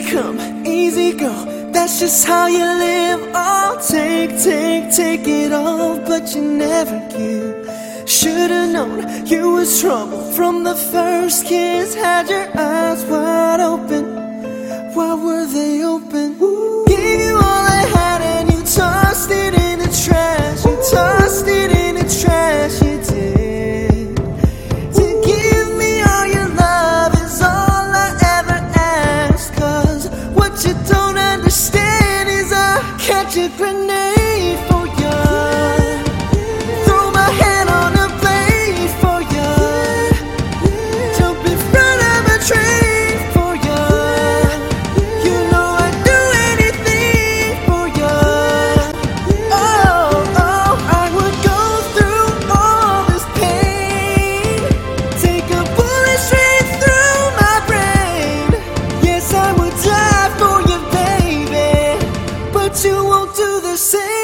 come, easy go, that's just how you live. Oh, take it all, but you never give. Should've known you was trouble from the first kiss. Had your eyes wide open, why were they open? Gave you all I had and you tossed it in the trash. You tossed it in the trash, you did. To give me all your love is all I ever ask. Cause what you don't understand is I catch a grenade for you. Throw my hand on a blade for you. Jump in front of a train for you. You know I'd do anything for you. Oh, I would go through all this pain. Take a bullet straight through my brain. Yes, I would die for you, baby, but you won't do the same.